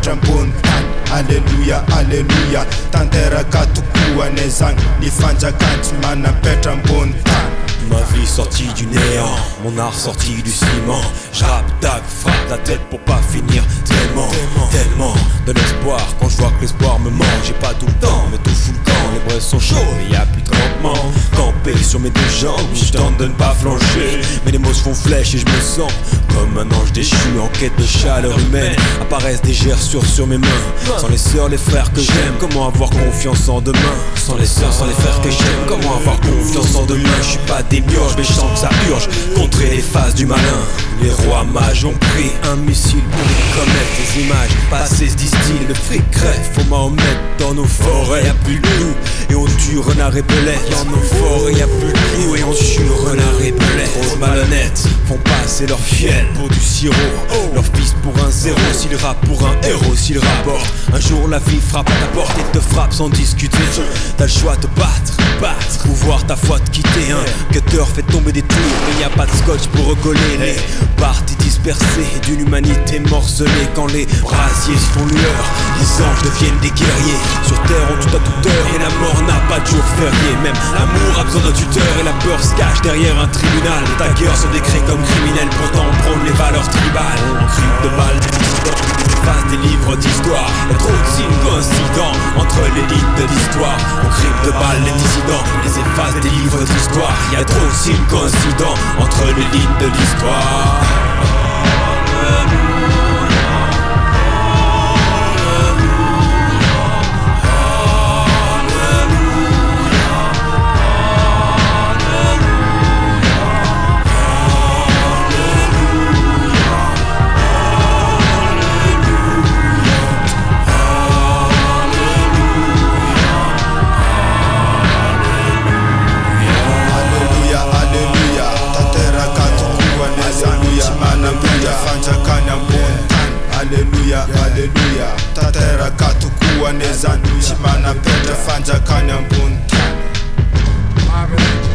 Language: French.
petra ambony tany. Alleluia, alleluia, tanteraka tokoa nezany ny fanjakany tsy manapetra ambony tany. Ma vie sortie du néant, mon art sorti du ciment. J'rappe, tac, frappe la tête pour pas finir. Tellement, tellement de l'espoir. Quand je vois que l'espoir me manque, j'ai pas tout le temps, mais tout fout le camp. Les braises sont chauds, mais y a plus de campement. Campé sur mes deux jambes, je tente de ne pas flancher. Mais les mots se font flèche et je me sens comme un ange déchu en quête de chaleur humaine. Apparaissent des gerçures sur mes mains. Sans les sœurs, les frères que j'aime, comment avoir confiance en demain? Sans les sœurs, sans les frères que j'aime, comment avoir confiance en demain? Je suis pas des mioches, mais je sens que ça urge. Contrer les phases du malin. Les rois mages ont pris un missile pour les comètes. Les images passées se distillent, le fric crève. Faut Mahomet dans nos forêts, y'a plus de loups et on tue renard et belette. Dans nos forêts, y'a plus de loups et on tue renard et belette. Trop malhonnêtes font passer leur fiel pour du sirop. Leur fils pour un zéro, s'il rappe pour un héros, s'il rapporte. Un jour la vie frappe à ta porte et te frappe sans discuter. T'as le choix de te battre, ou voir ta foi te quitter. Un cutter fait tomber des tours, mais y a pas de scotch pour recoller les parties dispersées d'une humanité morcelée. Quand les brasiers se font lueur, les anges deviennent des guerriers. Sur terre on tue à toute heure et la mort n'a pas de jour férié. Même l'amour a besoin d'un tuteur et la peur se cache derrière un tribunal. Les taggers se décrit comme criminels, pourtant on prône les valeurs tribales. On crie de balles, efface des livres d'histoire. Y'a trop de signes coïncidents entre l'élite de l'histoire. On crie de balles les dissidents, les efface des livres d'histoire. Y'a trop de signes coïncidents entre l'élite de l'histoire. Alleluia, alleluia, tateraka tokoa nezany tsy manapitra fanjakany ambony tany.